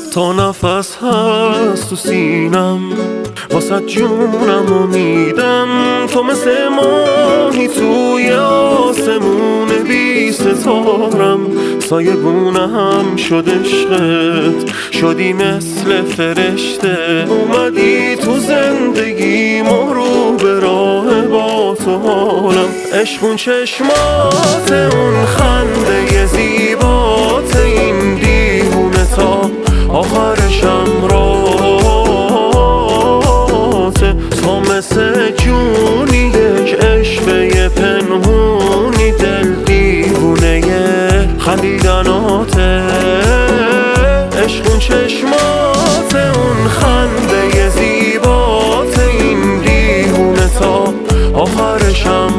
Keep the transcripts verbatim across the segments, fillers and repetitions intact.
تا نفس هست تو سینم واسه جونم و میدم. تو مثل ماهی توی آسمون بی ستارم، سایه گونم شد عشقت، شدی مثل فرشته. اومدی تو زندگی ما رو به راه با تو حالم. عشق اون چشمات، اون خنده زیبات، این دیوونه تا آخرشم راته. تو مثل جونی یک عشقه پنهونی، دل دیوونه خندیدناته. عشق اون چشمات، اون خنده زیبات، این دیوونه تا آخرشم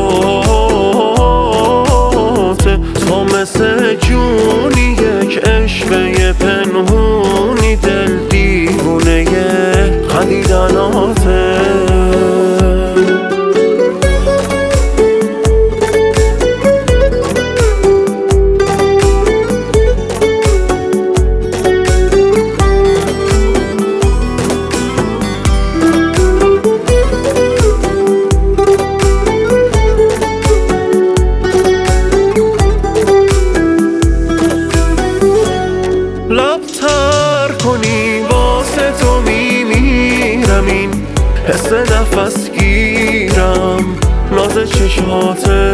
راته. تو مثل جونی یک عشقه پنهونی، دل دیوونه خندیدناته. لبتر کنی واسه تو میمیرم، این حس نفس گیرم ناز چشماته.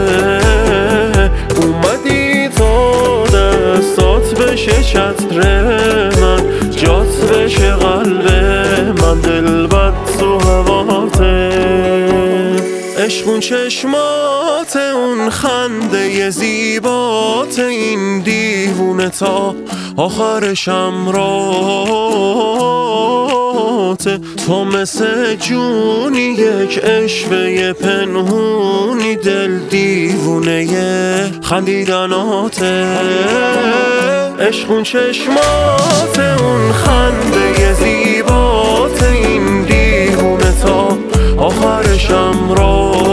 اومدی تا دستات بشه چتر من، جات بشه قلب من، دل بد تو هواته. عشق اون چشمات، اون خنده زیبات، این دیوونه تا آخرشم راته. تو مثل جونی یک عشقه پنهونی، دل دیوونه خندیدناته. عشق اون چشمات، اون خنده زیبات، این دیوونه تا آخرشم راته.